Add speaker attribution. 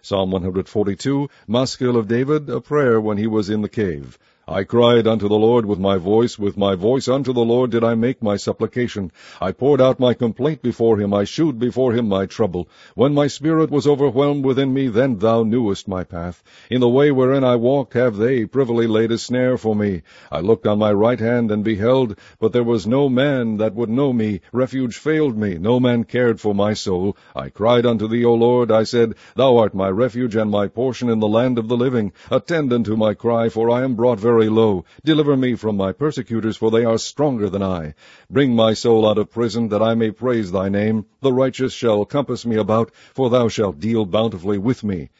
Speaker 1: Psalm 142, Maskil of David, a prayer when he was in the cave. I cried unto the Lord with my voice unto the Lord did I make my supplication. I poured out my complaint before him, I shewed before him my trouble. When my spirit was overwhelmed within me, then thou knewest my path. In the way wherein I walked have they privily laid a snare for me. I looked on my right hand and beheld, but there was no man that would know me. Refuge failed me, no man cared for my soul. I cried unto thee, O Lord, I said, Thou art my refuge and my portion in the land of the living. Attend unto my cry, for I am brought very low. Deliver me from my persecutors, for they are stronger than I. Bring my soul out of prison, that I may praise thy name. The righteous shall compass me about, for thou shalt deal bountifully with me.